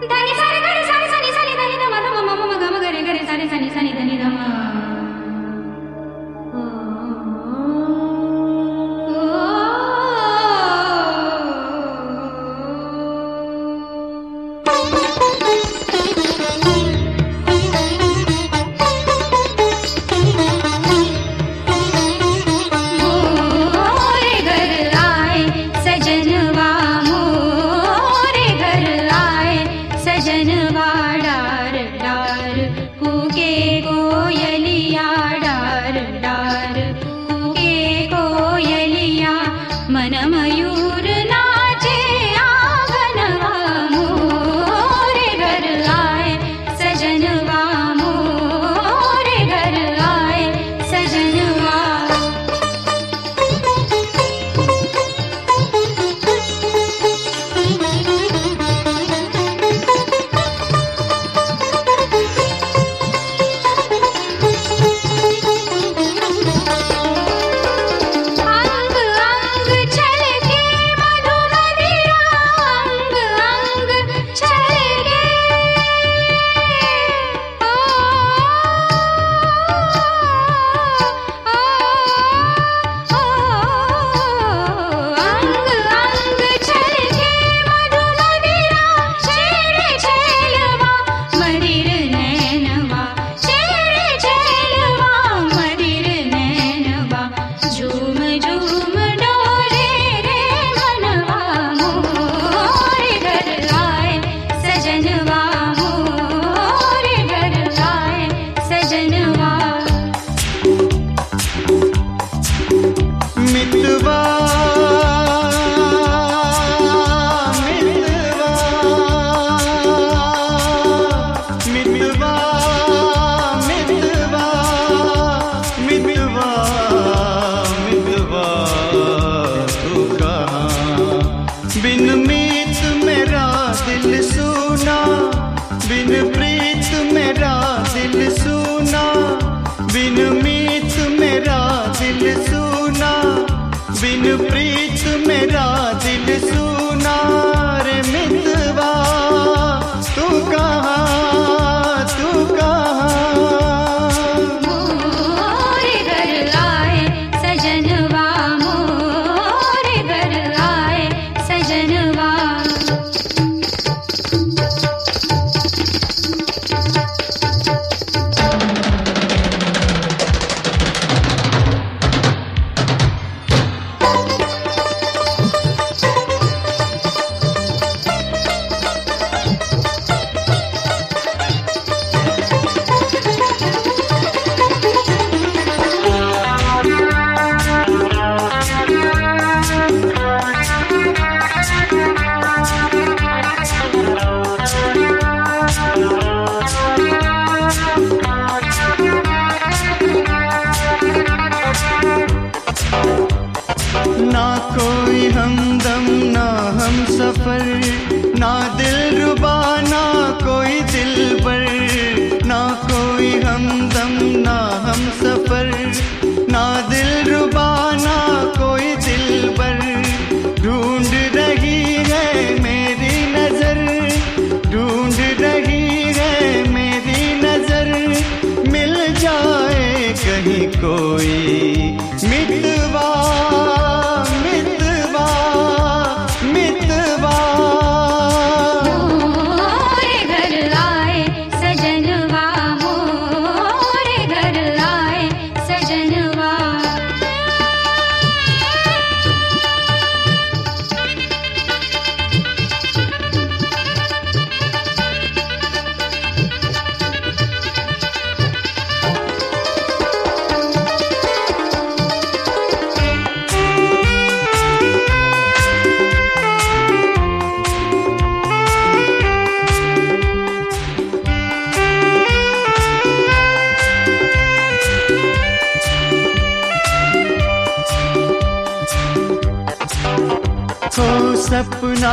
सपना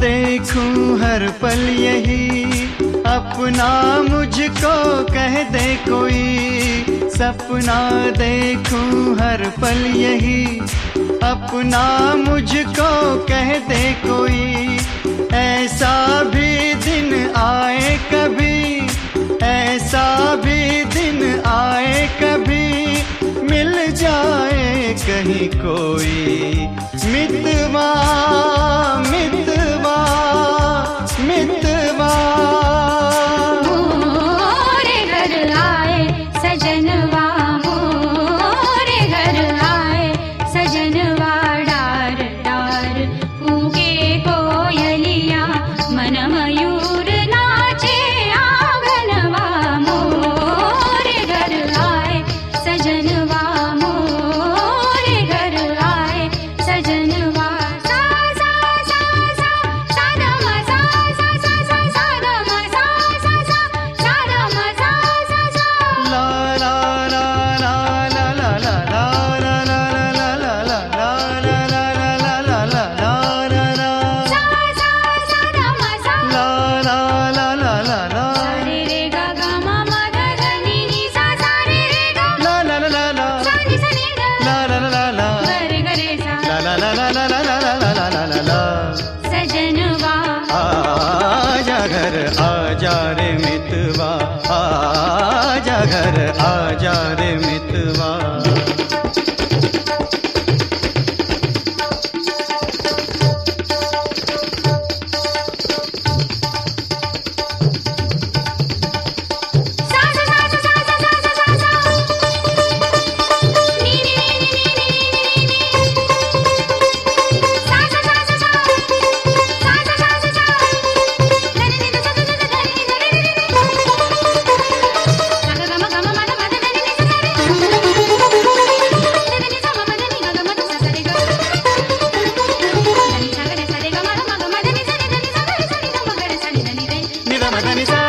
देखूं हर पल यही, अपना मुझको कह दे कोई। सपना देखूं हर पल यही, अपना मुझको कह दे कोई। ऐसा भी दिन आ कहीं कोई। मितवा मितवा मितवा मोरे घर आए सजनवा, मोरे घर आए सजनवा। डार डार कूके कोयलिया, मन मयूर नाचे आंगनवा। मोरे घर आए सजनवा, मोरे घर आए सजनवा। सा सा सा सा सा ध म सा सा सा सा सा ध म सा सा सा सा ध म सा सा सा। ला ला ला ला ला ला ला ला ला ला ला ला ला ला ला ला ला ला ला। सा सा सा ध म सा। ला ला ला ला ला ला। रे रे ग ग म म ध ध नि नि सा सा रे रे ग। ला ला ला ला ला। सा नि सा नि ग। ला ला ला ला ला। ग रे ग रे सा। ला ला ला ला ला ला ला ला ला ला ला ला। सजनवा आजा घर आजा रे मितवा, आजा घर आजा रे मितवा। सा सा सा सा सा सा सा सा सा। नी नी नी नी नी नी नी नी नी। सा सा सा सा सा। सा सा सा सा सा। ध नि नि ध ध ध ध ध नि ध रे रे रे। सा ग ग म ग म म ध म ध ध नि नि सा सा रे। ध ध नि सा म म ध नि ग ग म ध सा सा रे ग। ध नि सा ग रे सा रे ग म ध म ग म ध नि सा रे ध नि सा ग रे सा रे ग म ग रे सा नि ध नि रे। नि ध म ध नि सा